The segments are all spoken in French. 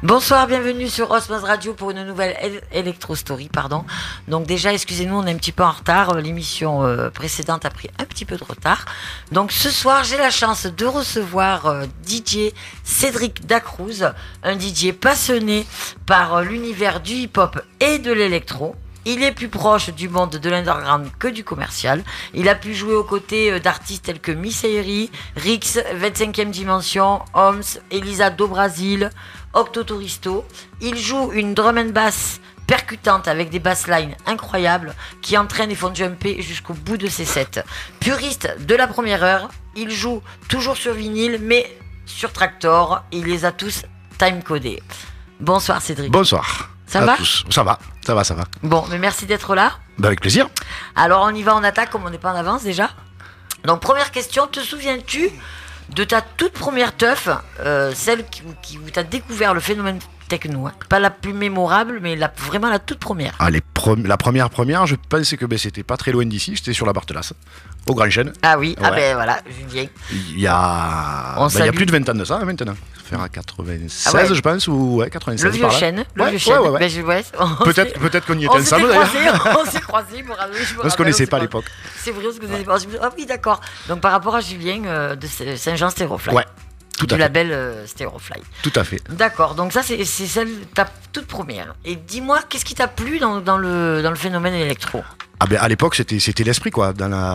Bonsoir, bienvenue sur Osmose Radio pour une nouvelle Electro Story, pardon. Donc déjà, excusez-nous, on est un petit peu en retard. L'émission précédente a pris un petit peu de retard. Donc ce soir, j'ai la chance de recevoir DJ Cédric Dacruz, un DJ passionné par l'univers du hip-hop et de l'électro. Il est plus proche du monde de l'underground que du commercial. Il a pu jouer aux côtés d'artistes tels que Miss Airy, Rix, 25e Dimension, Homs, Elisa do Brasil, Octo Toristo. Il joue une drum and bass percutante avec des basslines incroyables qui entraînent et font jumper jusqu'au bout de ses sets. Puriste de la première heure, il joue toujours sur vinyle mais sur Traktor. Il les a tous time-codés. Bonsoir Cédric. Bonsoir. Ça va ? Ça va. Bon, mais merci d'être là. Avec plaisir. Alors on y va en attaque comme on n'est pas en avance déjà. Donc première question, te souviens-tu de ta toute première teuf, celle où tu as découvert le phénomène techno, hein. Pas la plus mémorable, mais vraiment la toute première. Ah, la première, je pensais que c'était pas très loin d'ici, j'étais sur la Barthelasse, au Grand Chêne. Ah oui, ouais. Ah ben voilà, Julien. Il y a plus de 20 ans de ça, maintenant. Faire à 96, je pense, ou 96. Le vieux chêne. Ouais. Peut-être qu'on y était ensemble d'ailleurs. On s'est croisés, on se connaissait pas à l'époque. C'est vrai, on se connaissait pas. Ah oui, d'accord. Donc par rapport à Julien de Saint-Jean Stérofly. Ouais. Du label Stérofly. Tout à fait. D'accord, donc ça c'est celle, ta toute première. Et dis-moi, qu'est-ce qui t'a plu dans le phénomène électro ? Ah ben à l'époque c'était l'esprit quoi,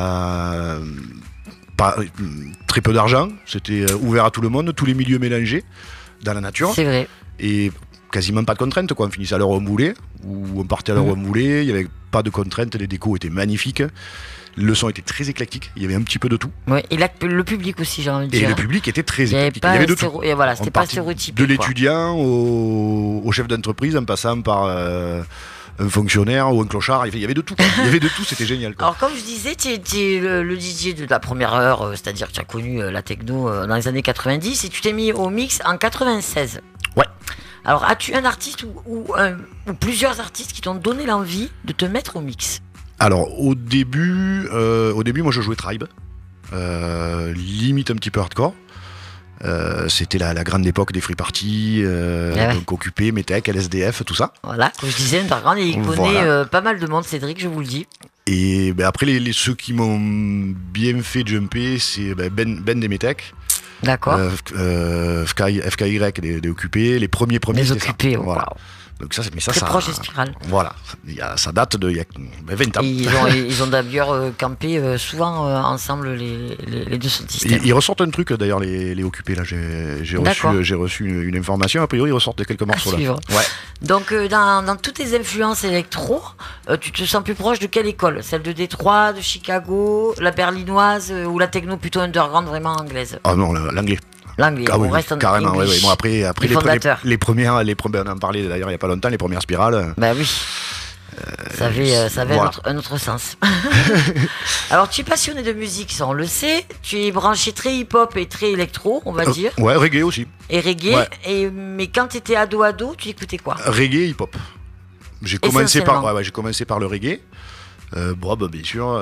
très peu d'argent, c'était ouvert à tout le monde, tous les milieux mélangés dans la nature. C'est vrai. Et quasiment pas de contraintes quoi, on finissait à l'heure où on voulait, ou on partait à l'heure où on voulait, il n'y avait pas de contraintes, les décos étaient magnifiques. Le son était très éclectique, il y avait un petit peu de tout. Oui, et le public aussi, j'ai envie de dire. Et le public était très éclectique, il y avait de tout. Et voilà, c'était pas stéréotypé. De l'étudiant au chef d'entreprise, en passant par un fonctionnaire ou un clochard, il y avait de tout. Il y avait de tout, c'était génial. Alors comme je disais, tu es le DJ de la première heure, c'est-à-dire que tu as connu la techno dans les années 90 et tu t'es mis au mix en 96. Ouais. Alors as-tu un artiste ou plusieurs artistes qui t'ont donné l'envie de te mettre au mix ? Alors au début, moi je jouais Tribe, limite un petit peu hardcore. C'était la grande époque des free parties, donc Occupé, Metec, LSDF, tout ça. Voilà, comme je disais, underground, et il connaît pas mal de monde, Cédric, je vous le dis. Et après, ceux qui m'ont bien fait jumper, c'est Ben des Metec. D'accord. FKY des Occupés, les premiers les Occupés, voilà. Donc ça, très proche des Spirales. Voilà, ça date de 20 ans. Ils ont d'ailleurs campé souvent ensemble les deux solistes. Ils ressortent un truc d'ailleurs, les Occupés là. J'ai reçu une information. A priori, ils ressortent quelques morceaux là. Ouais. Donc dans toutes tes influences électro, tu te sens plus proche de quelle école ? Celle de Détroit, de Chicago, la berlinoise ou la techno plutôt underground vraiment anglaise ? Ah non, l'anglais. L'anglais, on reste carrément, oui. Bon, après les premières, on en parlait d'ailleurs il n'y a pas longtemps, les premières spirales. Bah oui. Ça avait voilà. un autre sens. Alors tu es passionné de musique, ça on le sait. Tu es branché très hip-hop et très électro, on va dire. Ouais, reggae aussi. Et reggae. Ouais. Mais quand tu étais ado, tu écoutais quoi ? Reggae, hip-hop. J'ai commencé par le reggae. Bien sûr.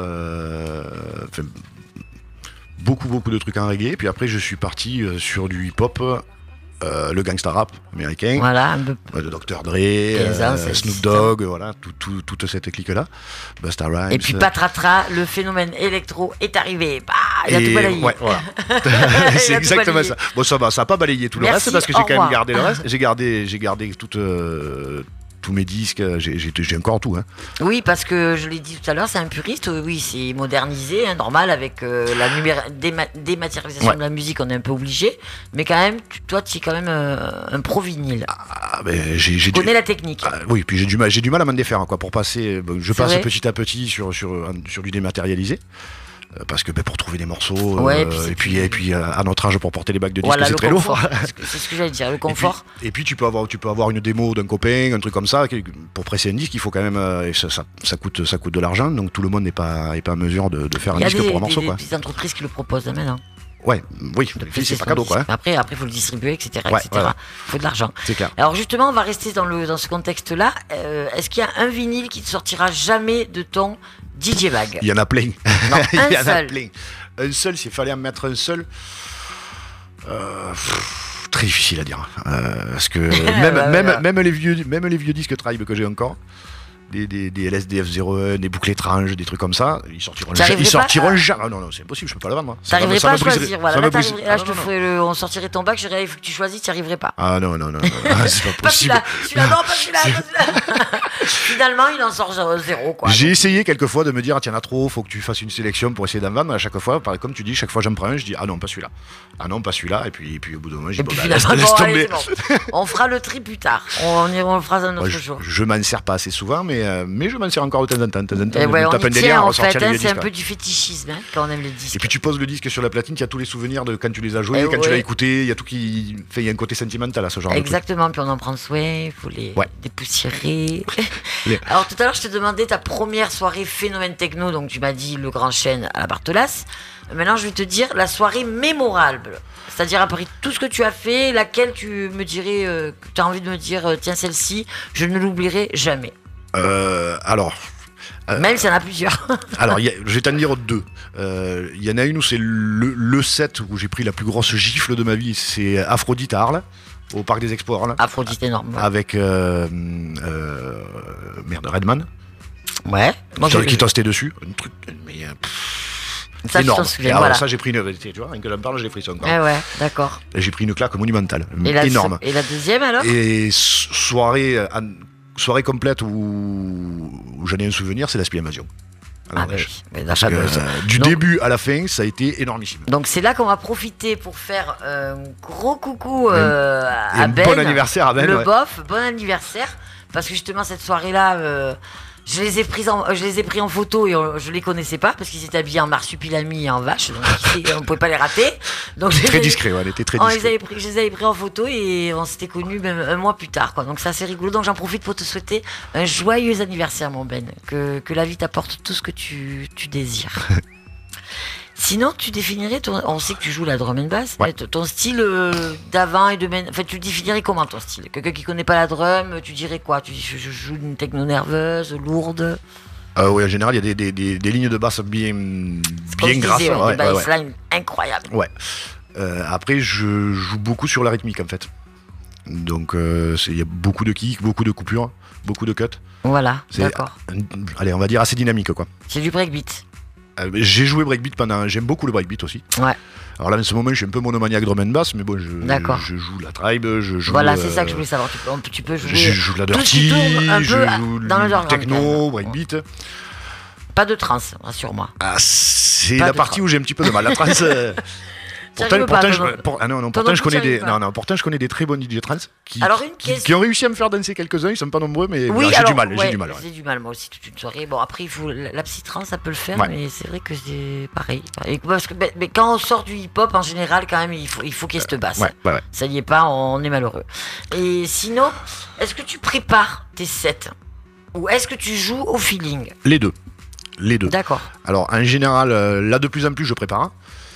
Beaucoup de trucs en reggae, puis après je suis parti sur du hip-hop, le gangsta rap américain, voilà, un peu de Dr. Dre, Snoop Dogg, voilà, toute cette clique-là, Busta Rhymes. Et puis patratra, le phénomène électro est arrivé, il a tout balayé. Ouais, voilà. C'est exactement ça. Bon, ça n'a pas balayé tout le reste, parce que j'ai quand même gardé le reste, j'ai gardé tous mes disques, j'ai encore tout. Hein. Oui, parce que je l'ai dit tout à l'heure, c'est un puriste, oui, c'est modernisé, normal, avec la dématérialisation de la musique, on est un peu obligé, mais quand même, toi, tu es quand même un pro vinyle. Tu connais la technique. Oui, puis j'ai du mal à m'en défaire, quoi, pour passer, passe petit à petit sur du dématérialisé. Parce que pour trouver des morceaux et puis à notre âge pour porter les bacs de disques, c'est très lourd. C'est ce que j'allais dire, le confort. Et puis tu peux avoir une démo d'un copain, un truc comme ça, pour presser un disque, il faut quand même ça coûte de l'argent, donc tout le monde n'est pas en mesure de faire un disque pour un morceau. Il y a des entreprises qui le proposent maintenant. Oui, c'est pas cadeau quoi. Hein. Après, faut le distribuer, etc. Ouais. Faut de l'argent. C'est clair. Alors justement, on va rester dans ce contexte-là. Est-ce qu'il y a un vinyle qui ne sortira jamais de ton DJ bag ? Il y en a plein. Non, a plein. Un seul, s'il fallait en mettre un seul. Très difficile à dire. Parce que même les vieux disques Tribe que j'ai encore, des LSDF 01, des boucles étranges, des trucs comme ça, ils sortiront jamais. Non, c'est impossible, je peux pas la vendre. T'arriverais pas à choisir, voilà. Là, on sortirait ton bac, je dirais, il faut que tu choisisses, tu n'y arriverais pas. Ah non, c'est pas possible. Pas celui-là. Finalement, il en sort 0, quoi. J'ai essayé quelques fois de me dire, tiens, il y en a trop, faut que tu fasses une sélection pour essayer d'en vendre. À chaque fois, comme tu dis, chaque fois j'en prends un, je dis, ah non, pas celui-là. Ah non, pas celui-là. Et puis au bout d'un moment, je dis, laisse tomber. On fera le tri plus tard. On le fera un autre jour. Je m'en sers pas assez souvent, mais je m'en sers encore de temps en temps. Et ouais, on y tient, en fait, c'est un peu du fétichisme quand on aime les disques. Et puis tu poses le disque sur la platine, il y a tous les souvenirs de quand tu les as joués, quand tu l'as écouté, il y a tout qui fait, il y a un côté sentimental à ce genre de truc. Exactement, puis on en prend soin, il faut les dépoussiérer. Alors tout à l'heure, je te demandais ta première soirée phénomène techno, donc tu m'as dit le Grand Chêne à la Barthelasse. Maintenant, je vais te dire la soirée mémorable. C'est-à-dire, après tout ce que tu as fait, laquelle tu me dirais, que tu as envie de me dire, tiens, celle-ci, je ne l'oublierai jamais. Même s'il y en a plusieurs. Alors, je vais t'en dire deux. Il y en a une où c'est le set où j'ai pris la plus grosse gifle de ma vie. C'est Aphrodite à Arles, au Parc des Expos Arles. Aphrodite énorme. Ouais. Avec Redman. Ouais. Qui tostait dessus. Un truc, mais ça, énorme. Souviens, alors voilà. Ça, j'ai pris une. Tu vois, rien que j'en parle, j'ai pris ça encore. Ouais, d'accord. Et j'ai pris une claque monumentale. Et énorme. Et la deuxième alors? Et soirée complète où j'en ai un souvenir, c'est la Spie Invasion. Du début à la fin, ça a été énormissime. Donc c'est là qu'on va profiter pour faire un gros coucou à Ben. Bon anniversaire à Ben. Le bof, bon anniversaire. Parce que justement, cette soirée-là, je les ai pris en photo et je les connaissais pas parce qu'ils étaient habillés en marsupilami et en vache. Donc on pouvait pas les rater. Donc très discret, elle était très discret. Je les avais pris en photo et on s'était connus même un mois plus tard, quoi. Donc c'est assez rigolo. Donc j'en profite pour te souhaiter un joyeux anniversaire, mon Ben. Que la vie t'apporte tout ce que tu désires. Sinon, tu définirais on sait que tu joues la drum and bass, ton style d'avant et de maintenant. En fait, tu définirais comment ton style? Quelqu'un qui connaît pas la drum, tu dirais quoi? Tu dis je joue une techno nerveuse, lourde? Oui, en général, il y a des lignes de basse bien grasses. Des basslines incroyables. Ouais. Après, je joue beaucoup sur la rythmique en fait. Donc, il y a beaucoup de kicks, beaucoup de coupures, beaucoup de cuts. Voilà, d'accord. Allez, on va dire assez dynamique, quoi. C'est du breakbeat. J'ai joué breakbeat j'aime beaucoup le breakbeat aussi. Ouais. Alors là, en ce moment, je suis un peu monomaniaque drum and bass, mais bon, je joue la tribe, je joue. Voilà, c'est ça que je voulais savoir. Tu peux jouer. Je joue de la dirty, je joue dans le techno, breakbeat. Pas de trance, rassure-moi. C'est la partie où j'ai un petit peu de mal. La trance. Pourtant, je connais des très bons DJ trance qui ont réussi à me faire danser quelques-uns. Ils sont pas nombreux, mais j'ai du mal. J'ai du mal, moi aussi, toute une soirée. Bon, après, il faut la psy-trance, ça peut le faire, mais c'est vrai que c'est pareil. Parce que, mais quand on sort du hip-hop, en général, quand même, il faut qu'il y ait cette basse. Ça n'y est pas, on est malheureux. Et sinon, est-ce que tu prépares tes sets ou est-ce que tu joues au feeling? Les deux. D'accord. Alors, en général, là, de plus en plus, je prépare.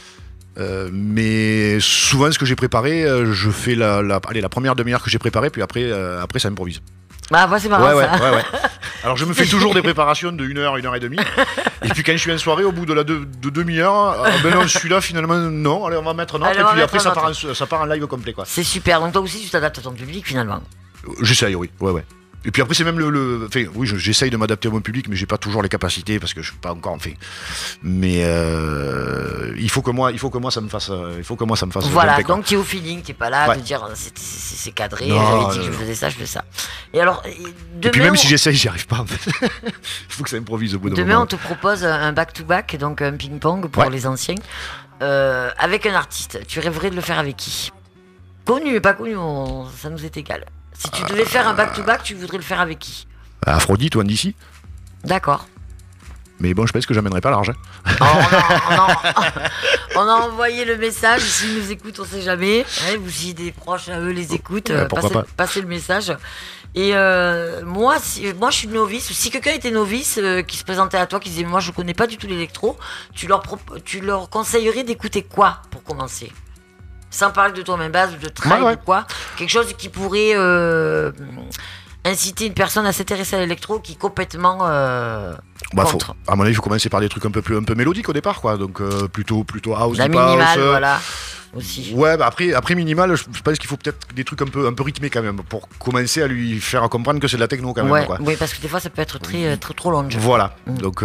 Mais souvent ce que j'ai préparé, je fais la première demi-heure que j'ai préparée, puis après ça improvise. Ah moi c'est marrant ça. Ouais. Alors je me fais toujours des préparations de 1 heure, 1 heure et demie. Et puis quand je suis en soirée, au bout de demi-heure, ben non, celui-là finalement non, allez on va mettre un autre, et puis après ça part en live complet, quoi. C'est super, donc toi aussi tu t'adaptes à ton public finalement. J'essaye, oui, ouais. Et puis après c'est même j'essaye de m'adapter à mon public, mais j'ai pas toujours les capacités parce que je suis pas encore mais il faut que moi ça me fasse voilà, donc tu es au feeling, t'es pas là de dire c'est cadré, j'avais dit que je faisais ça, je fais ça. Et alors et puis même si j'essaye, j'y arrive pas en fait. Il faut que ça improvise au bout d'un moment. Demain on te propose un back-to-back, donc un ping-pong pour les anciens, avec un artiste. Tu rêverais de le faire avec qui? Connu et pas connu, ça nous est égal. Si tu devais faire un back-to-back, tu voudrais le faire avec qui? Aphrodite ou Andici. D'accord. Mais bon, je pense que j'amènerai pas l'argent. On a envoyé le message. S'ils nous écoutent, on sait jamais. Ou si des proches à eux les écoutent, passez le message. Et moi, je suis novice. Si quelqu'un était novice, qui se présentait à toi, qui disait moi je connais pas du tout l'électro, tu leur conseillerais d'écouter quoi pour commencer? Sans parler de toi même base ou de tribe ou quoi, quelque chose qui pourrait inciter une personne à s'intéresser à l'électro qui est complètement contre. À mon avis, il faut commencer par des trucs un peu mélodiques au départ, quoi. Donc plutôt house, la minimale, voilà. aussi. Ouais, bah après minimal, je pense qu'il faut peut-être des trucs un peu rythmés quand même pour commencer à lui faire comprendre que c'est de la techno quand même. Quoi. Oui, parce que des fois ça peut être très trop lounge. Voilà. Donc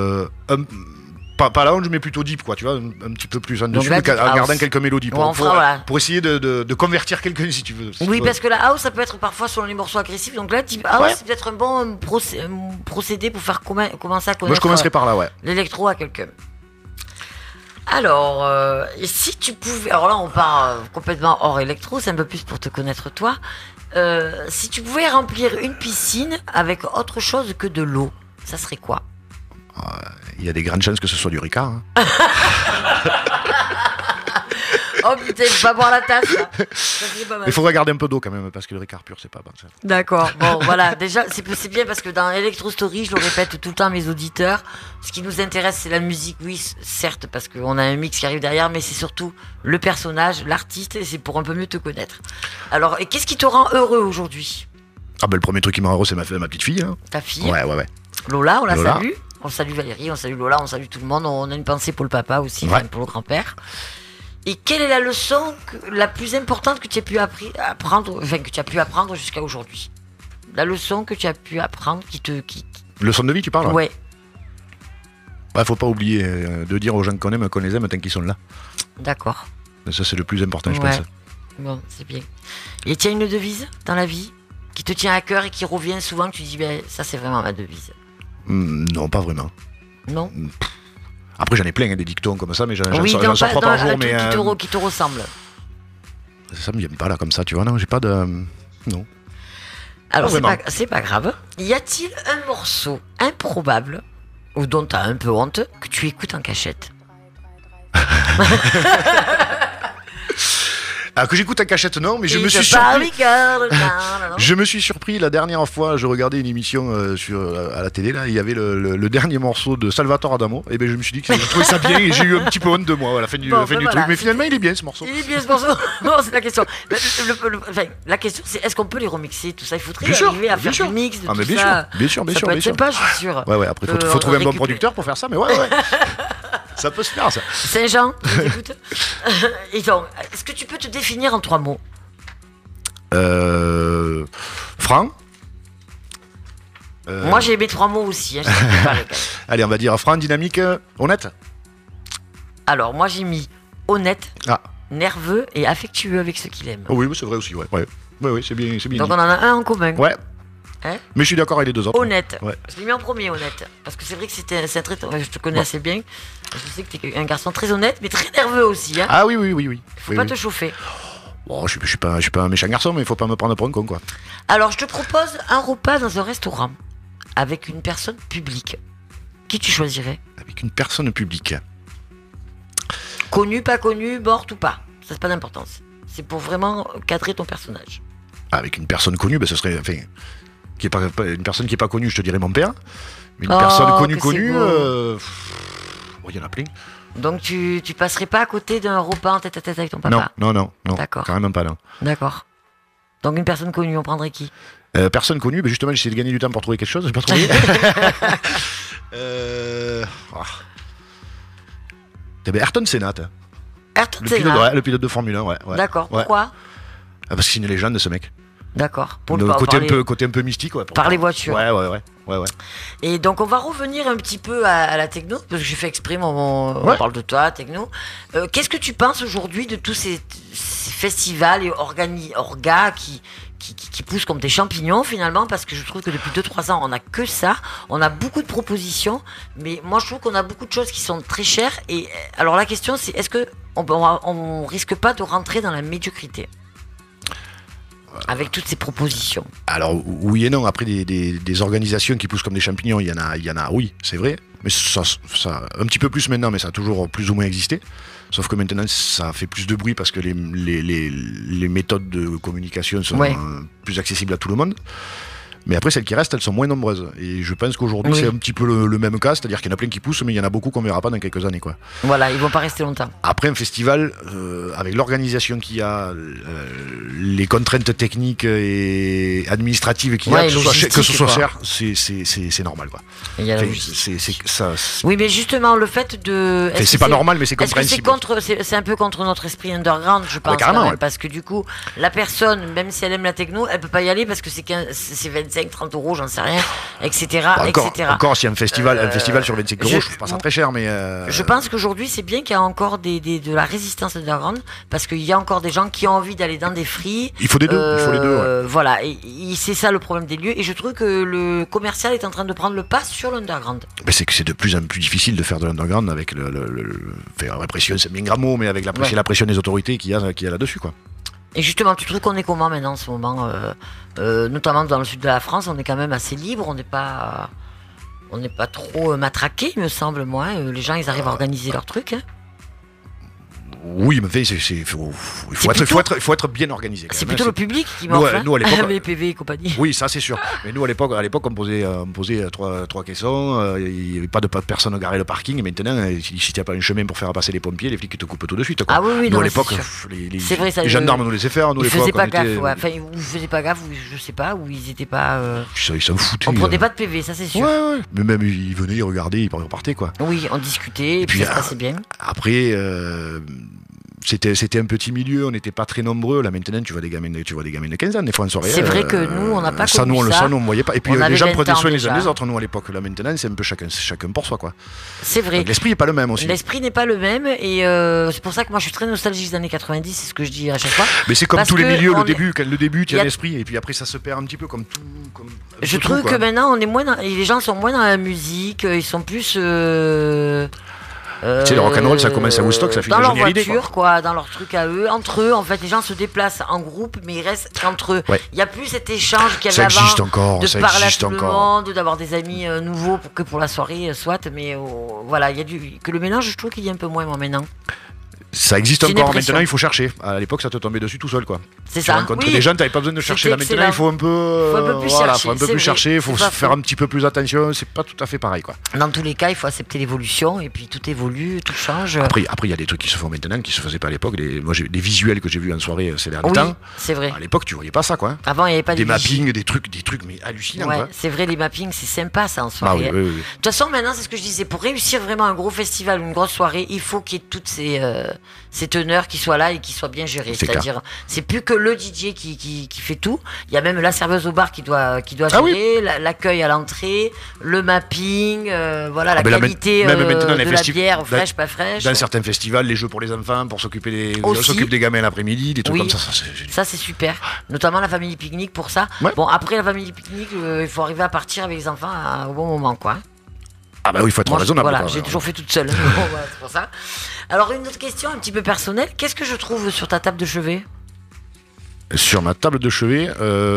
pas lounge mais plutôt deep quoi, tu vois, un petit peu plus en dessus, en gardant quelques mélodies pour essayer de convertir quelqu'un si tu veux. Parce que la house ça peut être parfois selon les morceaux agressifs. Donc là, deep house c'est peut-être un bon procédé pour faire commencer à connaître. Moi je commencerai par là, l'électro à quelqu'un. Alors, si tu pouvais... Alors là, on part complètement hors électro, c'est un peu plus pour te connaître toi. Si tu pouvais remplir une piscine avec autre chose que de l'eau, ça serait quoi ? Il y a des grandes chances que ce soit du Ricard. Hein. Oh putain, il faut pas boire la tasse là. Il faudrait garder un peu d'eau quand même parce que le Ricard pur c'est pas bon ça. D'accord, bon voilà, déjà c'est bien parce que dans Electro Story, je le répète tout le temps à mes auditeurs, ce qui nous intéresse c'est la musique, oui certes parce qu'on a un mix qui arrive derrière, mais c'est surtout le personnage, l'artiste, et c'est pour un peu mieux te connaître. Alors, et qu'est-ce qui te rend heureux aujourd'hui ? Le premier truc qui me rend heureux c'est ma petite fille. Hein. Ta fille ? Ouais. Lola, on la salue. On salue Valérie, on salue Lola, on salue tout le monde, on a une pensée pour le papa aussi, pour le grand-père. Et quelle est la leçon la plus importante que tu as pu apprendre jusqu'à aujourd'hui ? La leçon que tu as pu apprendre Leçon de vie, tu parles ? Ouais. Faut pas oublier de dire aux gens qu'on aime les aime tant qu'ils sont là. D'accord. Ça c'est le plus important, je pense. Bon, c'est bien. Et tu as une devise dans la vie qui te tient à cœur et qui revient souvent, que tu dis ça c'est vraiment ma devise ? Non, pas vraiment. Non. Après j'en ai plein des dictons comme ça, mais j'en sors 3 par jour. Mais qui te ressemble. Ça me vient pas là comme ça, tu vois. Non, j'ai pas de. Non. Alors c'est pas grave. Y a-t-il un morceau improbable ou dont tu as un peu honte que tu écoutes en cachette ? Que j'écoute en cachette, non, mais je me suis surpris. Je me suis surpris la dernière fois, je regardais une émission à la télé, là, il y avait le dernier morceau de Salvatore Adamo, et je me suis dit que je trouvais ça bien et j'ai eu un petit peu honte de moi à la fin du truc. Mais finalement, il est bien ce morceau. Il est bien ce morceau. Non, c'est la question. La question, c'est est-ce qu'on peut les remixer, tout ça ? Il faudrait arriver à faire du mix de tout ça. Bien sûr. Ça peut être sympa, je suis sûr. Ouais, après, il faut trouver un bon producteur pour faire ça, mais ouais. Ça peut se faire, ça. Saint-Jean, tu m'écoutes ? Et donc, est-ce que tu peux te définir en 3 mots ? Franc. Moi, j'ai mes 3 mots aussi. Allez, on va dire franc, dynamique, honnête. Alors, moi, j'ai mis honnête, nerveux et affectueux avec ceux qu'il aime. Oh, oui, c'est vrai aussi, ouais, c'est bien. Donc, on en a un en commun. Ouais. Mais je suis d'accord avec les deux autres. Honnête. Ouais. Je l'ai mis en premier, honnête. Parce que c'est vrai que c'est un trait. Je te connais assez bien. Je sais que tu es un garçon très honnête, mais très nerveux aussi. Hein. Ah oui. Faut pas te chauffer. Bon, je suis pas un méchant garçon, mais il faut pas me prendre pour un con, quoi. Alors, je te propose un repas dans un restaurant avec une personne publique. Qui tu choisirais ? Avec une personne publique. Connu, pas connu, morte ou pas. Ça n'a pas d'importance. C'est pour vraiment cadrer ton personnage. Avec une personne connue, ce serait. Enfin, une personne qui n'est pas connue, je te dirais mon père. Mais une personne connue, il y en a plein. Donc tu passerais pas à côté d'un repas en tête-à-tête avec ton papa ? Non. D'accord. Carrément pas, non. D'accord. Donc une personne connue, on prendrait qui ? Personne connue, justement j'essaie de gagner du temps pour trouver quelque chose, j'ai pas trouvé. Ayrton Senna. Le pilote de Formule 1, ouais. D'accord, pourquoi ? Parce que c'est une légende ce mec. D'accord. Pour le côté un peu mystique, par les voitures. Ouais. Et donc on va revenir un petit peu à la techno, parce que j'ai fait exprès, on parle de toi, techno. Qu'est-ce que tu penses aujourd'hui de tous ces festivals et orgas qui poussent comme des champignons finalement, parce que je trouve que depuis 2-3 ans on n'a que ça, on a beaucoup de propositions, mais moi je trouve qu'on a beaucoup de choses qui sont très chères. Et alors la question c'est, est-ce que on risque pas de rentrer dans la médiocrité avec toutes ces propositions? Alors oui et non. Après des organisations qui poussent comme des champignons, il y en a, oui, c'est vrai. Mais ça un petit peu plus maintenant, mais ça a toujours plus ou moins existé. Sauf que maintenant ça fait plus de bruit parce que les méthodes de communication sont plus accessibles à tout le monde. Mais après, celles qui restent, elles sont moins nombreuses. Et je pense qu'aujourd'hui, c'est un petit peu le même cas, c'est-à-dire qu'il y en a plein qui poussent, mais il y en a beaucoup qu'on verra pas dans quelques années, quoi. Voilà, ils vont pas rester longtemps. Après un festival, avec l'organisation qu'il y a, les contraintes techniques et administratives qu'il y a, que ce soit cher, c'est normal, quoi. Oui, mais justement, le fait de... C'est pas normal, mais c'est compréhensible. C'est un peu contre notre esprit underground, je pense, quand même, parce que du coup, la personne, même si elle aime la techno, elle peut pas y aller parce que c'est 25, 30 euros, j'en sais rien, etc. Encore si un festival sur 25 euros, je trouve pas ça très cher, mais... Je pense qu'aujourd'hui, c'est bien qu'il y a encore de la résistance underground, parce qu'il y a encore des gens qui ont envie d'aller dans des free. Il faut des deux, il faut les deux, ouais. Voilà, et c'est ça le problème des lieux, et je trouve que le commercial est en train de prendre le pas sur l'underground. Mais c'est que c'est de plus en plus difficile de faire de l'underground avec la répression, c'est bien grand mot, mais avec la pression des autorités qu'il y a là-dessus, quoi. Et justement, tu trouves qu'on est comment maintenant en ce moment, notamment dans le sud de la France, on est quand même assez libre, on n'est pas trop matraqué, il me semble, moi. Les gens, ils arrivent à organiser leurs trucs. Hein. Oui, mais il faut être bien organisé. C'est plutôt le public qui m'offre, nous, à l'époque, les PV et compagnie. Oui, ça c'est sûr. Mais nous, à l'époque, on posait trois caissons, il n'y avait pas de personne garée le parking. Et maintenant, si tu n'as pas un chemin pour faire passer les pompiers, les flics te coupent tout de suite, quoi. Ah oui, nous, à l'époque, les gendarmes nous laissaient faire. Nous, ils faisaient pas gaffe, Enfin, ils faisaient pas gaffe, je sais pas, ou ils étaient pas... Ils s'en foutaient. On prenait pas de PV, ça c'est sûr. Ouais. Mais même, ils venaient, ils regardaient, ils repartaient, quoi. Oui, on discutait, et puis ça se passait bien. Après... C'était un petit milieu, on n'était pas très nombreux. Là maintenant, tu vois des gamins de 15 ans des fois en soirée. C'est vrai que nous, on n'a pas connu ça. Nous, on voyait pas. Et puis les gens prenaient soin les uns des autres, nous à l'époque. Là maintenant, c'est un peu chacun pour soi, quoi. C'est vrai. Donc, l'esprit n'est pas le même aussi. L'esprit n'est pas le même, et c'est pour ça que moi je suis très nostalgique des années 90, c'est ce que je dis à chaque fois. Mais c'est comme tous les milieux, le début, tu as l'esprit, et puis après ça se perd un petit peu comme tout. Je trouve que maintenant, on est moins les gens sont moins dans la musique, ils sont plus... tu sais, le rock'n'roll, ça commence à Woodstock, ça finit dans à leur Génial voiture, quoi, dans leur truc à eux, entre eux, en fait, les gens se déplacent en groupe, mais ils restent qu'entre eux. Il n'y a plus cet échange qu'il y avait avant, de parler à tout le monde, d'avoir des amis nouveaux pour la soirée, soit, mais voilà, il y a que le mélange, je trouve qu'il y a un peu moins, moi, maintenant. Ça existe encore, maintenant il faut chercher. À l'époque, ça te tombait dessus tout seul, quoi. C'est ça. Tu rencontrais des gens, tu n'avais pas besoin de chercher. Là maintenant, il faut un peu plus chercher, il faut faire un petit peu plus attention. C'est pas tout à fait pareil, quoi. Dans tous les cas, il faut accepter l'évolution, et puis tout évolue, tout change. Après, il y a des trucs qui se font maintenant qui se faisaient pas à l'époque. Moi, j'ai des visuels que j'ai vus en soirée ces derniers temps. C'est vrai. À l'époque, tu voyais pas ça, quoi. Avant, il n'y avait pas des mappings, des trucs mais hallucinants, quoi. C'est vrai, les mappings, c'est sympa, ça, en soirée. Oui. De toute façon, maintenant, c'est ce que je disais. Pour réussir vraiment un gros festival ou une grosse soirée, il faut qu'il y ait toutes ces teneurs qui soient là et qui soient bien gérées. C'est-à-dire, c'est plus que le DJ qui fait tout. Il y a même la serveuse au bar qui doit gérer, l'accueil à l'entrée, le mapping, la qualité de la bière, fraîche, pas fraîche. Dans certains festivals, les jeux pour les enfants, pour s'occuper des gamins l'après-midi, des trucs comme ça. Ça, c'est super. Notamment la famille pique-nique pour ça. Ouais. Bon, après la famille pique-nique, il faut arriver à partir avec les enfants au bon moment, quoi. Ah bah oui, il faut être raisonnable. Voilà, j'ai toujours fait toute seule. C'est pour ça. Alors, une autre question un petit peu personnelle. Qu'est-ce que je trouve sur ta table de chevet ? Sur ma table de chevet,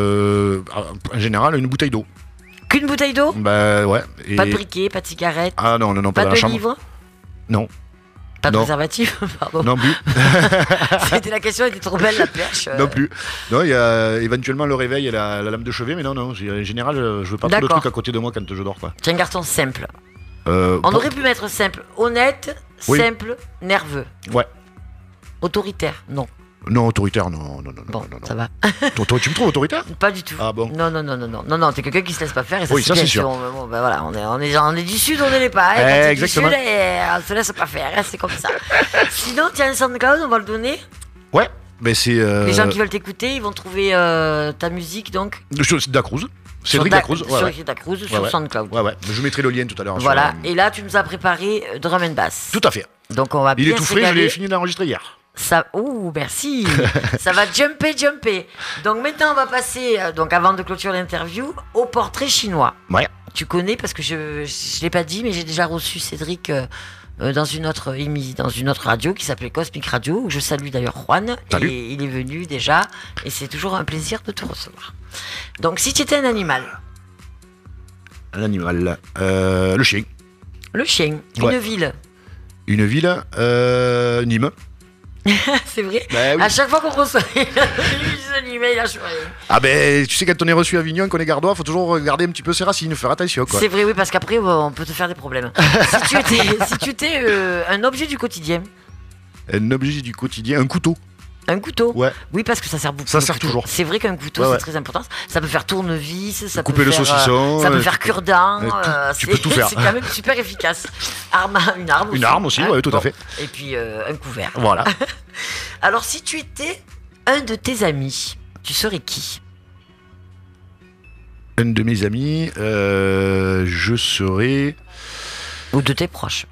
en général, une bouteille d'eau. Qu'une bouteille d'eau ? Bah ouais. Pas de briquet, pas de cigarette ? Ah non, pas dans la chambre. Pas de livre ? Non. Pas de préservatif ? Pardon. Non plus. La question était trop belle, la perche. Non plus. Non, il y a éventuellement le réveil et la lampe de chevet, mais non. En général, je veux pas trop de trucs à côté de moi quand je dors, quoi. C'est un garçon simple. On aurait pu mettre simple, honnête, simple, nerveux. Ouais. Autoritaire, non. Non, autoritaire, non. Bon, ça va. Toi, tu me trouves autoritaire ? Pas du tout. Ah bon ? Non, t'es quelqu'un qui se laisse pas faire. Et ça, oui, ça c'est sûr. Bon, ben voilà, on est du sud, on ne l'est pas. Exactement. Du sud, on se laisse pas faire, c'est comme ça. Sinon, tu as un SoundCloud, on va le donner ? Ouais, mais c'est. Les gens qui veulent t'écouter, ils vont trouver ta musique, donc. Dacruz. Cédric Dacruz. Cédric Dacruz sur SoundCloud. Ouais. Je mettrai le lien tout à l'heure. Voilà, et là, tu nous as préparé drum and bass. Tout à fait. Donc, on va bien. Il est tout frais, je l'ai fini d'enregistrer hier. Ça, merci. Ça va jumper. Donc maintenant, on va passer, avant de clôturer l'interview, au portrait chinois. Ouais. Tu connais, parce que je l'ai pas dit, mais j'ai déjà reçu Cédric dans une autre radio qui s'appelait Cosmic Radio, où je salue d'ailleurs Juan. Salut. Et il est venu déjà, et c'est toujours un plaisir de te recevoir. Donc, si tu étais un animal. Un animal. Le chien. Le chien. Ouais. Une ville. Nîmes. C'est vrai. Ben oui. À chaque fois qu'on reçoit un email, là, je suis rien. Ah ben, tu sais, quand on est reçu à Avignon, qu'on est gardois, faut toujours regarder un petit peu ses racines, faire attention, quoi. C'est vrai, oui, parce qu'après, on peut te faire des problèmes. si tu étais un objet du quotidien. Un objet du quotidien, un couteau. Un couteau. Ouais. Oui, parce que ça sert beaucoup. Ça sert toujours. C'est vrai qu'un couteau, c'est très important. Ça peut faire tournevis, ça couper peut le faire, saucisson. ça peut faire cure-dent. Tu peux tout faire. C'est quand même super efficace. Une arme aussi. Une arme aussi, ouais, tout à fait. Et puis un couvert. Voilà. Alors, si tu étais un de tes amis, tu serais qui? Un de mes amis, je serais... Ou de tes proches.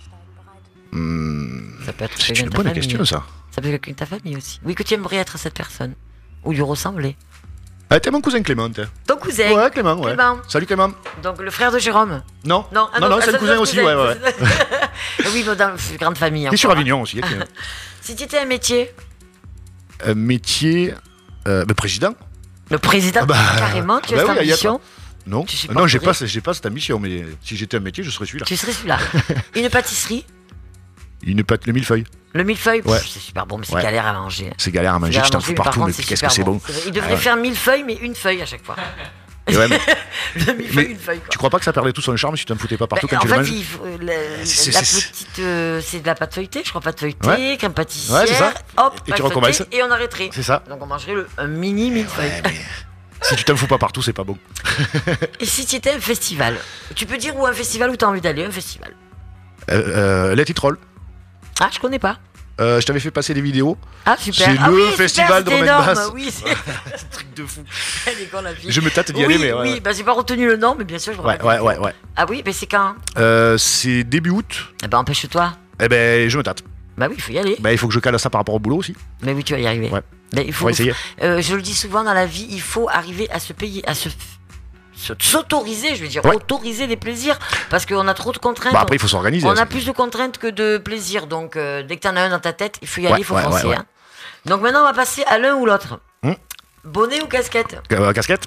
Ça peut être C'est quelqu'un une de ta bonne famille. question, ça. Ça peut être quelqu'un de ta famille aussi. Oui, que tu aimerais être cette personne. Ou lui ressembler. Ah, t'es mon cousin Clément, t'es. Ton cousin. Ouais, Clément, ouais. Clément. Salut Clément. Donc le frère de Jérôme. Non, non, c'est le cousin aussi, ouais. Oui, mais dans une grande famille. T'es sur Avignon aussi. Si tu étais un métier. Un métier... président. Le président, carrément, tu as cette ambition. Non, j'ai pas cette ambition, mais si j'étais un métier, je serais celui-là. Tu serais celui-là. Une pâtisserie. Le millefeuille. Le millefeuille, ouais. C'est super bon, mais c'est galère à manger. C'est galère à manger, tu t'en fous partout, mais qu'est-ce que c'est bon. Il devrait faire 1000 feuilles, mais une feuille à chaque fois. Ouais, le millefeuille, une feuille. Quoi. Tu crois pas que ça perdait tout son charme si tu t'en foutais pas partout quand tu le manges? C'est de la pâte feuilletée, je crois, pâte feuilletée, crème pâtissière, c'est ça. hop, et tu recommences. Et on arrêterait. C'est ça. Donc on mangerait un mini millefeuille. Ouais, mais... Si tu t'en fous pas partout, c'est pas bon. Et si tu étais un festival, tu peux dire où un festival où tu as envie d'aller, un festival. Let It Roll. Ah, je connais pas. Je t'avais fait passer des vidéos. Ah, super. C'est le festival de Romaine Basse. Oui, c'est un truc de fou. Je me tâte d'y aller, mais oui, j'ai pas retenu le nom, mais bien sûr, je ouais. Ah oui, mais c'est quand? C'est début août. Eh ben, empêche-toi. Eh ben, je me tâte. Bah oui, il faut y aller. Bah, il faut que je cale ça par rapport au boulot aussi. Mais oui, tu vas y arriver. Ouais. Mais il faut. On va essayer. Je le dis souvent dans la vie, il faut arriver à se payer, s'autoriser, je veux dire, autoriser des plaisirs, parce qu'on a trop de contraintes. Bah après, il faut s'organiser. On a plus de contraintes que de plaisirs, donc dès que t'en as un dans ta tête, il faut y aller, il faut foncer. Hein. Donc maintenant, on va passer à l'un ou l'autre. Bonnet ou casquette? Casquette.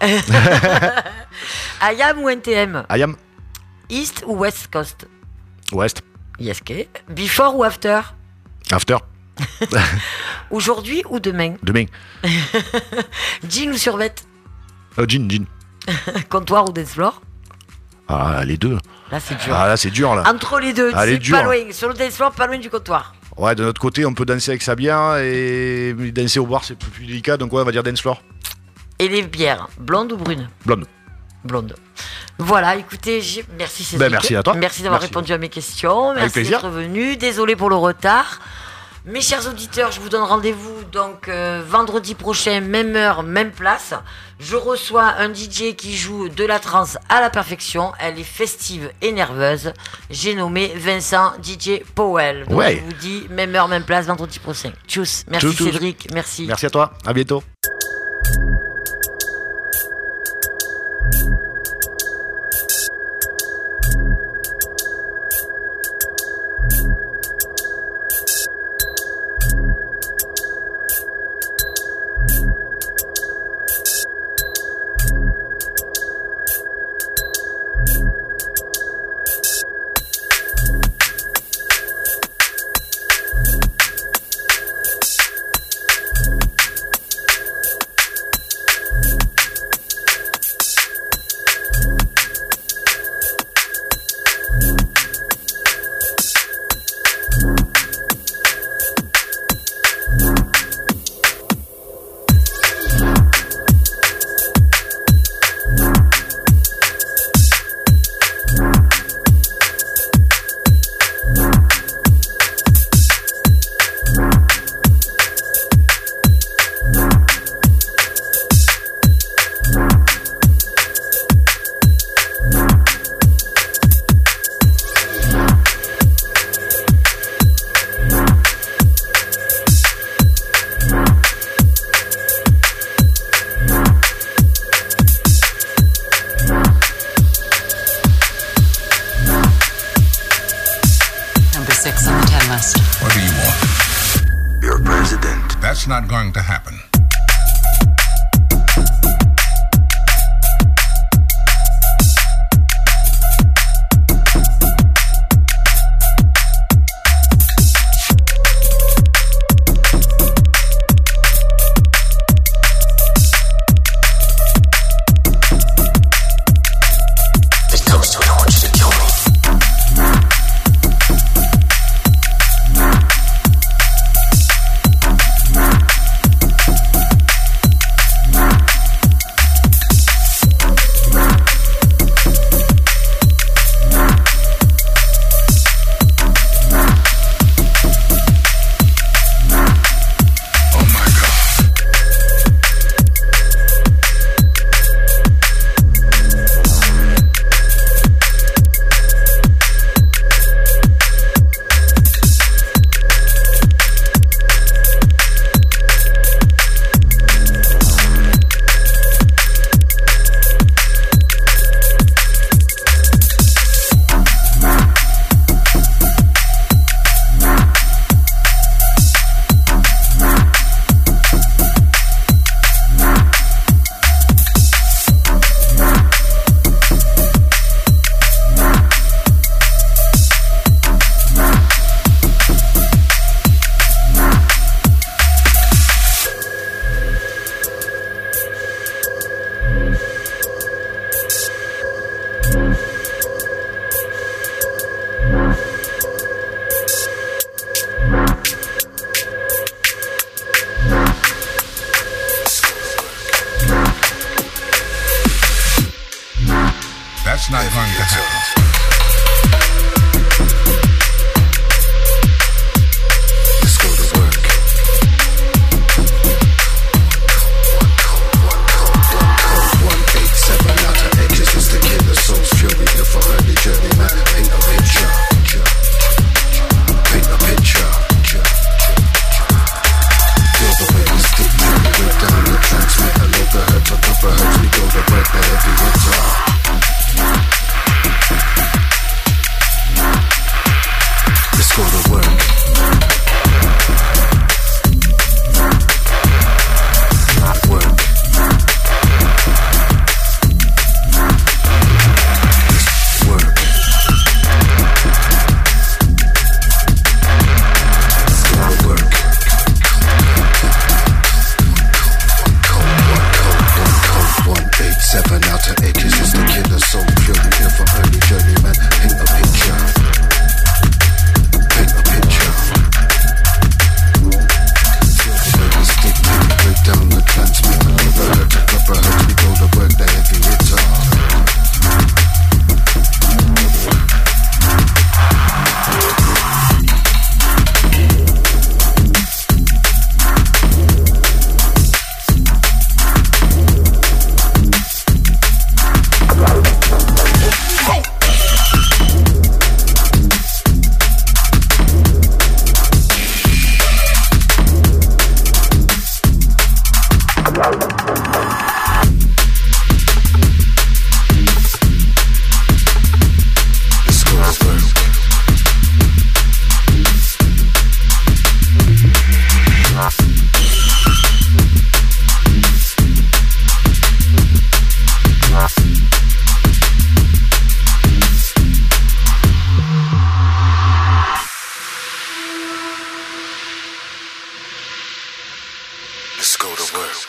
IAM ou NTM? IAM. East ou West Coast? West. Yes, okay. Before ou after? After. Aujourd'hui ou demain? Demain. Jean ou survêt? Jean. Comptoir ou dance floor? Ah, les deux. Là, c'est dur. Ah, là, c'est dur, là. Entre les deux, c'est pas loin. Sur le dance floor, pas loin du comptoir. Ouais, de notre côté, on peut danser avec sa bière et danser au bar, c'est plus délicat. Donc, ouais, on va dire dance floor. Et les bières, blondes ou brunes? Blonde. Voilà, écoutez, merci Cédric. Merci à toi. Merci d'avoir répondu à mes questions. Merci d'être venu. Désolé pour le retard. Mes chers auditeurs, je vous donne rendez-vous donc vendredi prochain, même heure, même place. Je reçois un DJ qui joue de la trance à la perfection. Elle est festive et nerveuse. J'ai nommé Vincent DJ Powell. Donc je vous dis même heure, même place vendredi prochain. Tchuss. Merci Cédric. Merci. Merci à toi. À bientôt. What do you want? You're president. That's not going to happen. That's not going to happen. Let's go to work. 187 outer edges is the killer soul's fury. Here for early journeyman, paint a picture. Paint a picture. Feel the way we stick to the way down the transmitter. Load the hertz on top of hertz. We go to work, the heavy hitter. Let's go to work. Work. Work. Let's go to work. Code 187 outer edges is the killer soul fury. Here for early journeyman, paint a picture. Paint a picture. Feel the way we stick to it, break down the transmitter. Over her to copper hertz, we go to work, the heavy hitter. Let's go to work.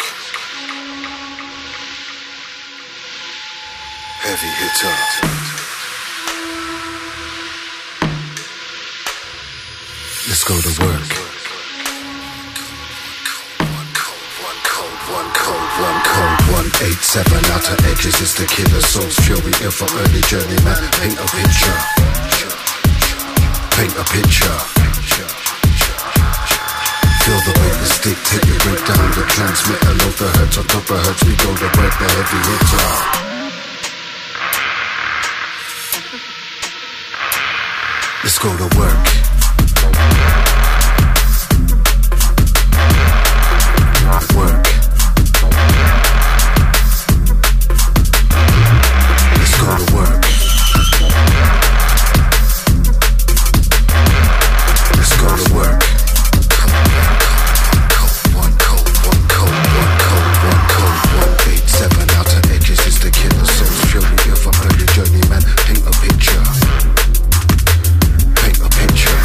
Heavy hitter. Let's go to work. Code 187 outer edges is the killer soul's fury. Here for early journeyman, paint a picture. Paint a picture. Feel the way the stick take you break down the transmitter. Load the hertz on top of hertz. We go to work, the heavy hitter. Let's go to work. Work. Let's go to work. Let's go to work. Code 187 outer edges is the killer soul's fury. Here for early journeyman, paint a picture. Paint a picture.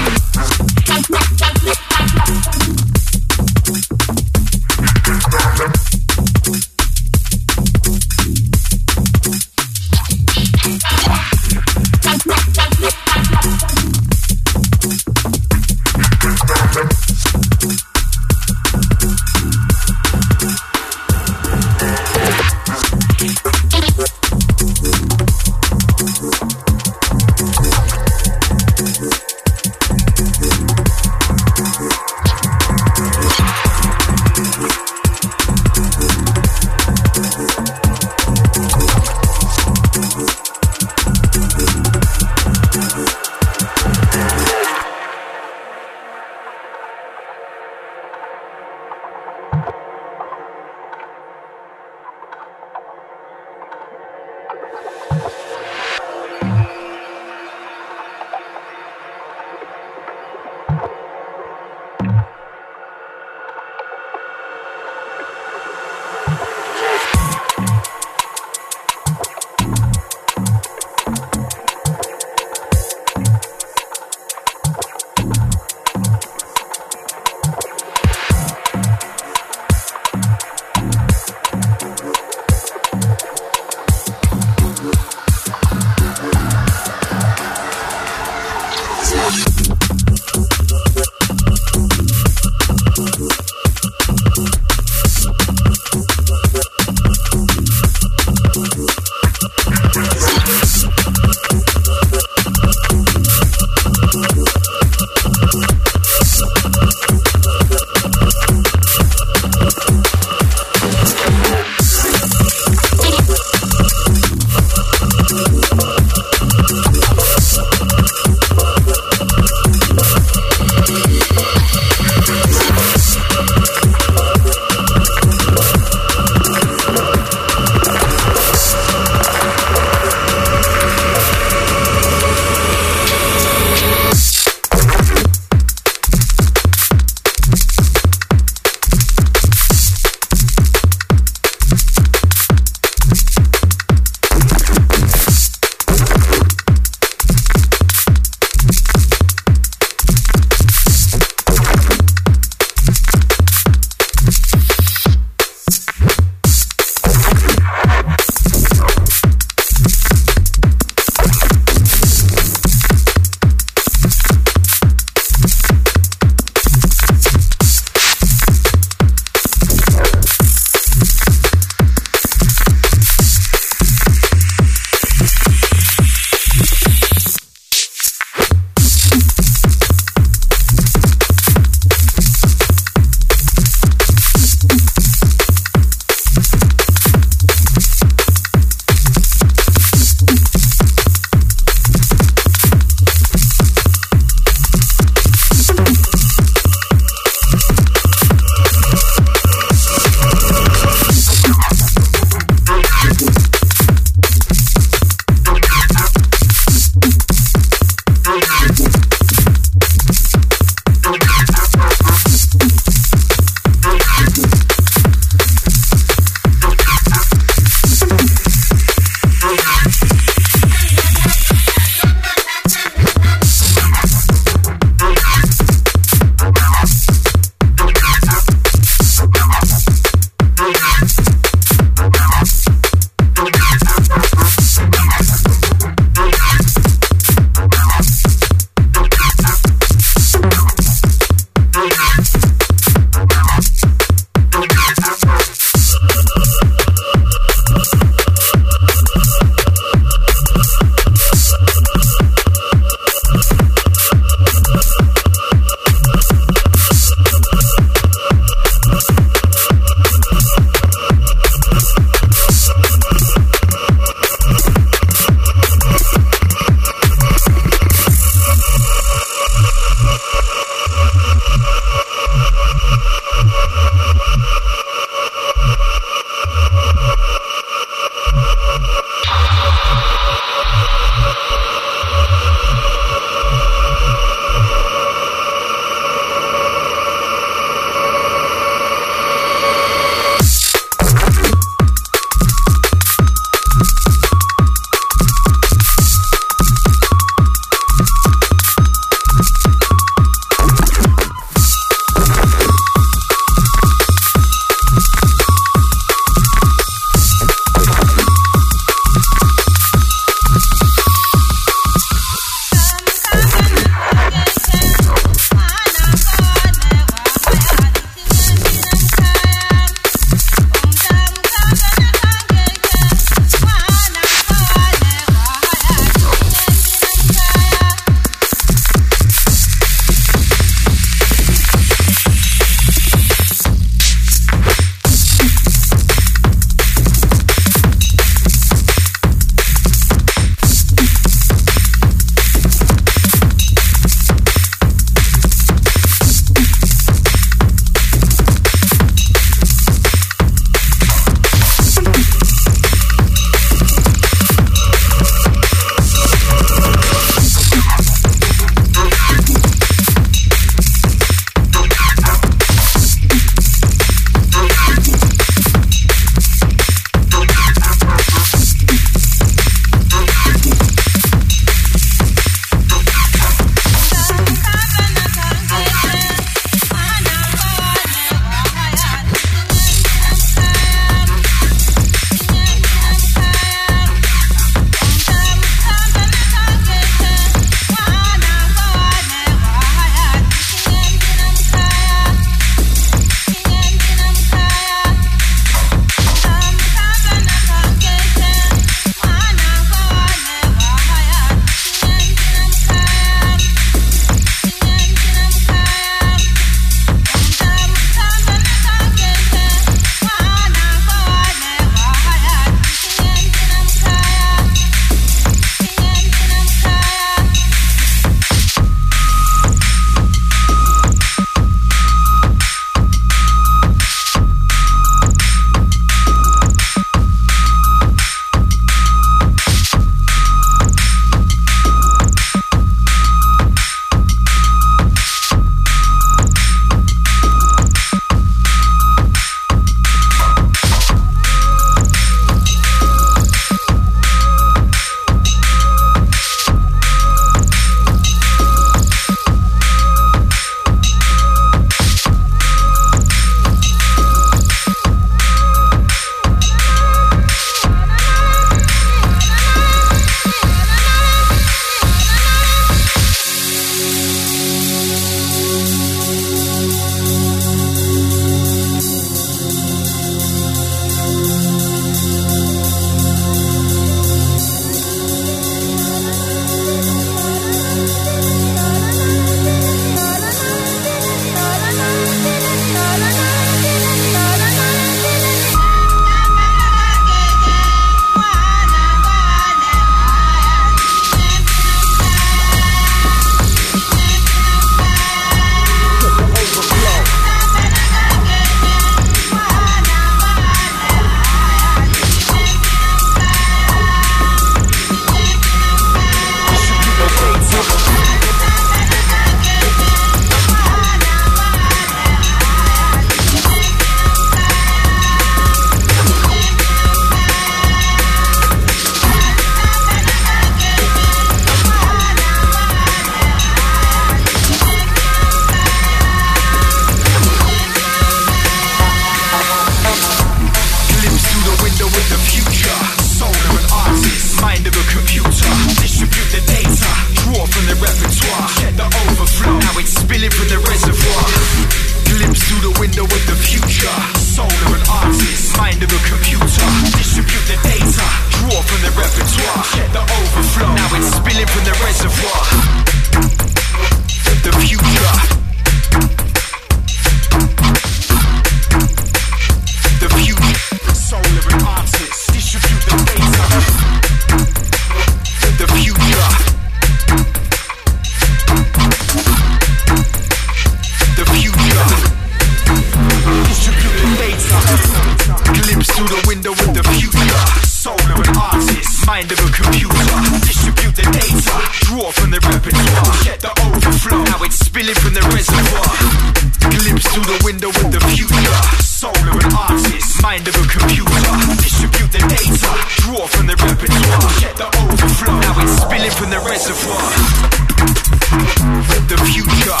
through the window with the future. Soul of an artist, mind of a computer. Distribute the data, draw from the repertoire. Get the overflow, now it's spilling from the reservoir. The future.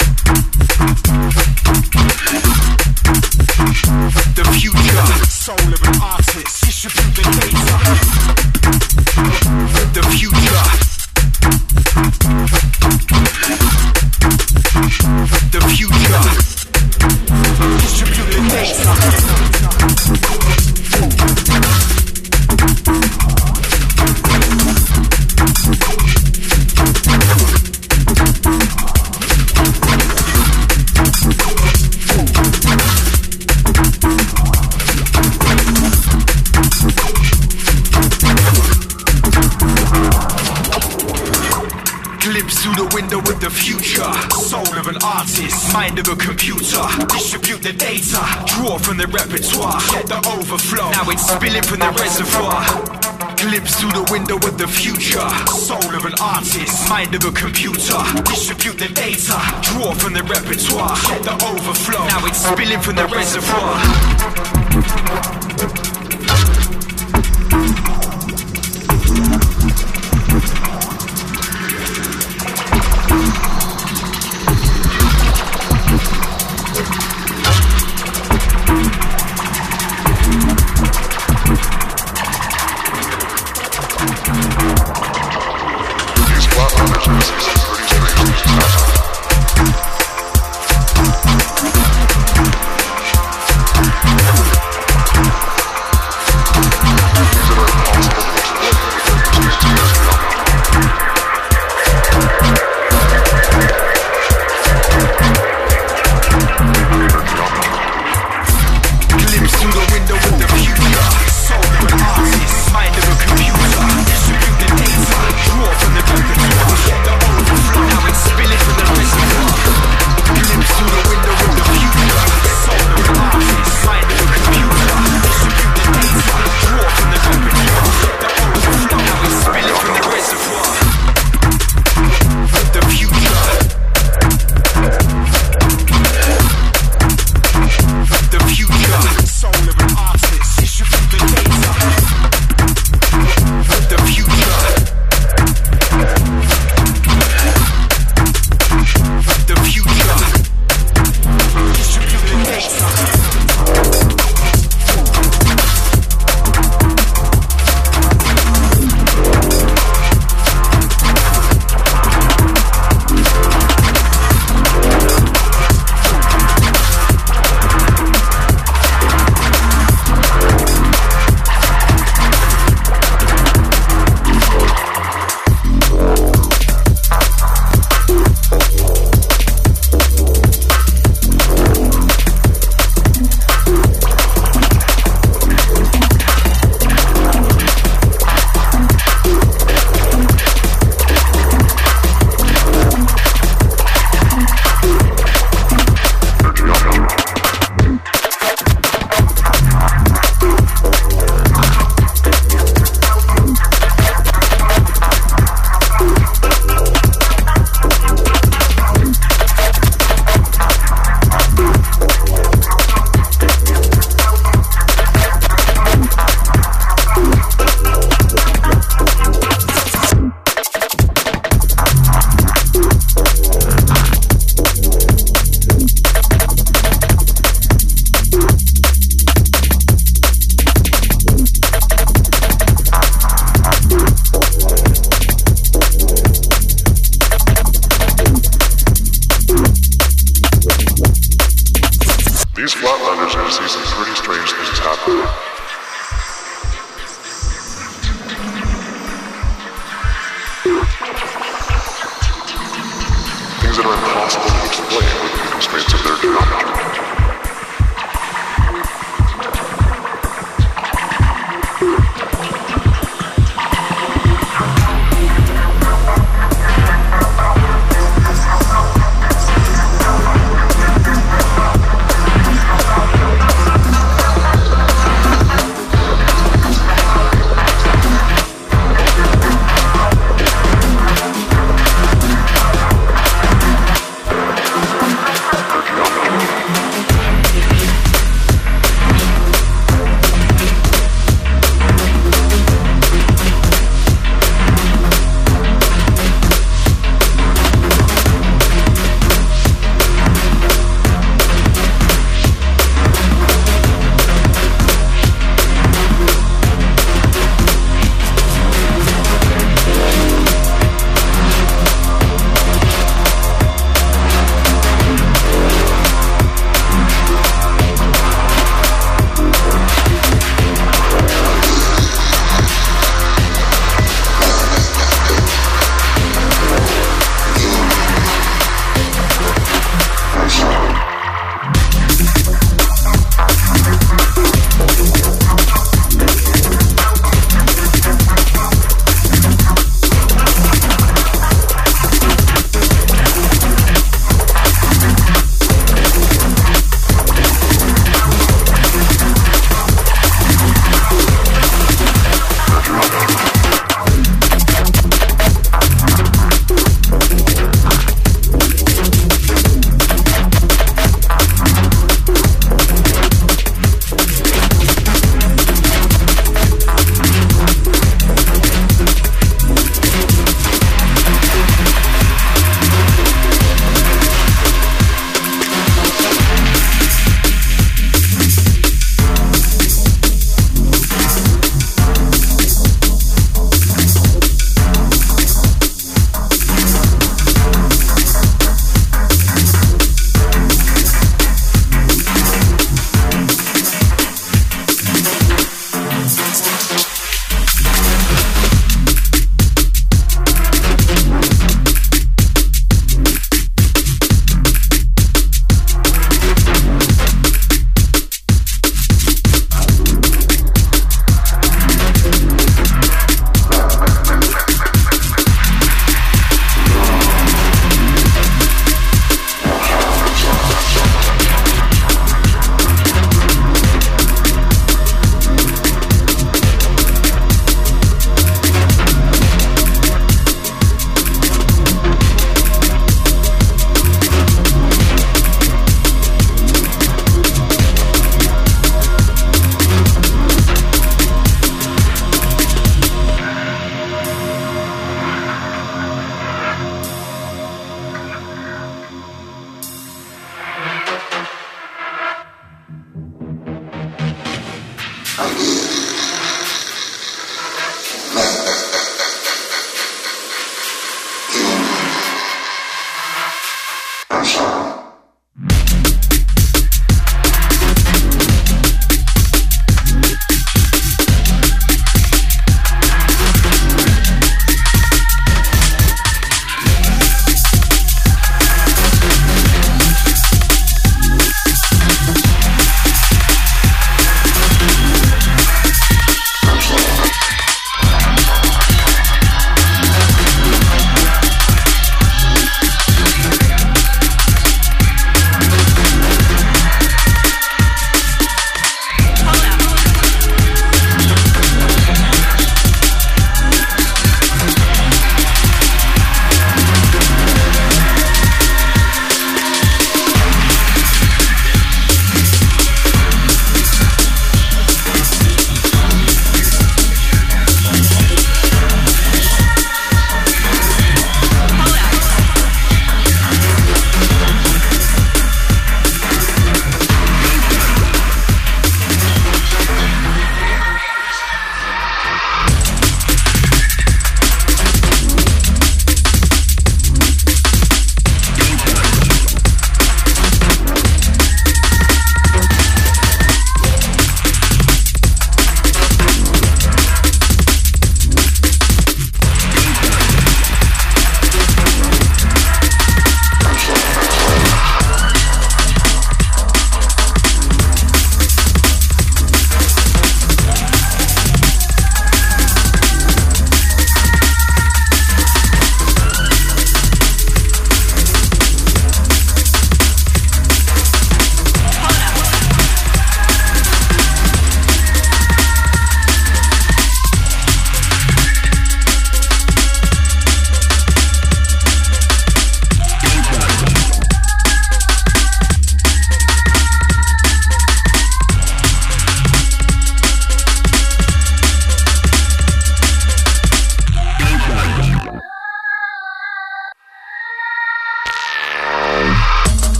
The future. Soul of an artist, distribute the data. The future. The future. Distribute the data. Glimpse through the window with the future. Soul of an artist, mind of a computer. Distribute the data, draw from the repertoire. Get the overflow, now it's spilling from the reservoir. Glimpse through the window with the future. Soul of an artist, mind of a computer. Distribute the data, draw from the repertoire. Get the overflow, now it's spilling from the reservoir.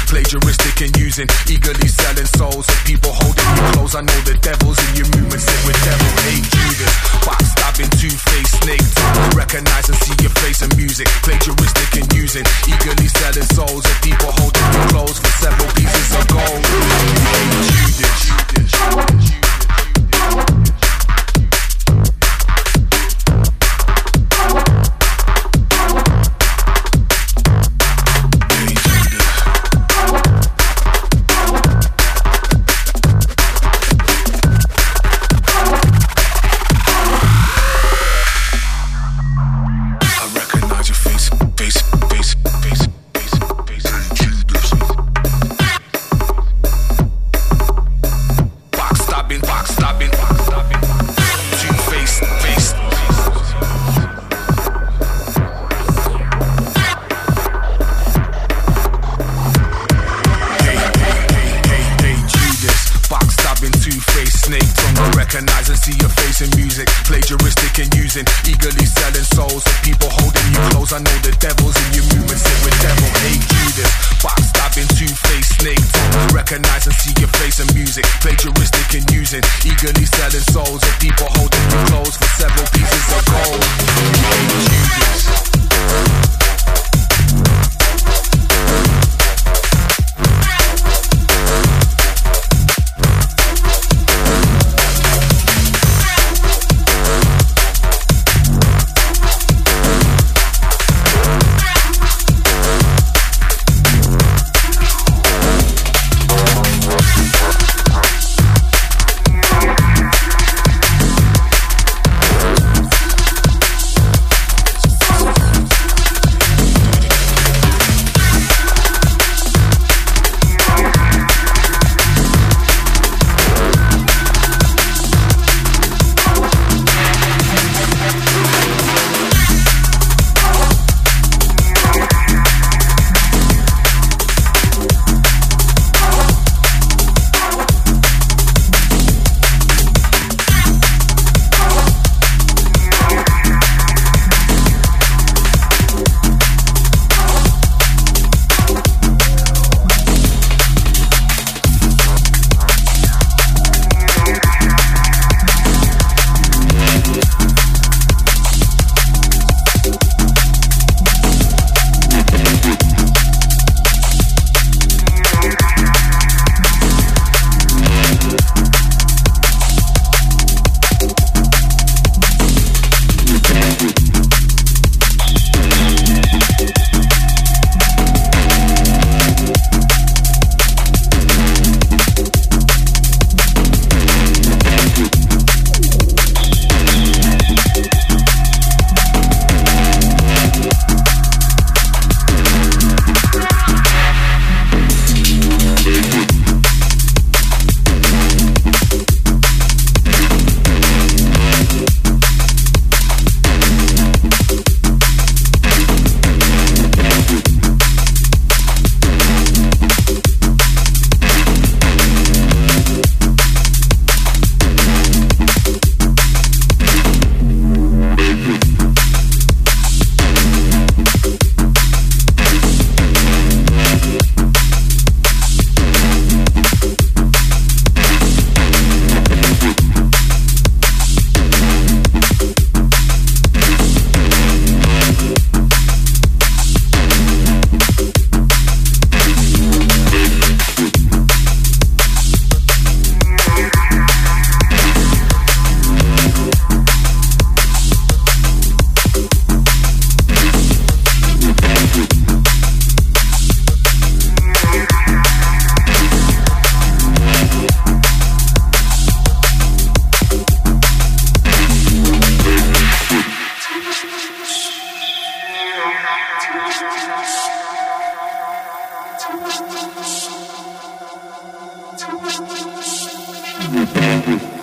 plagiaristic and using, eagerly selling souls of people holding you close. I know the devil's in your movements, live with devil, hate Judas, backstabbing, two-faced snake tongue. Recognize and see your face in music, plagiaristic and using, eagerly selling souls of people holding you close for several pieces of gold. Hate Judas. Recognize and see your face in music, plagiaristic and using, eagerly selling souls of people holding you close. I know the devil's in your movements, live with devil, hate Judas, backstabbing, two-faced snake tongue. Recognize and see your face in music, plagiaristic and using, eagerly selling souls of people holding you close for several pieces of gold. Hate Judas. Thank you.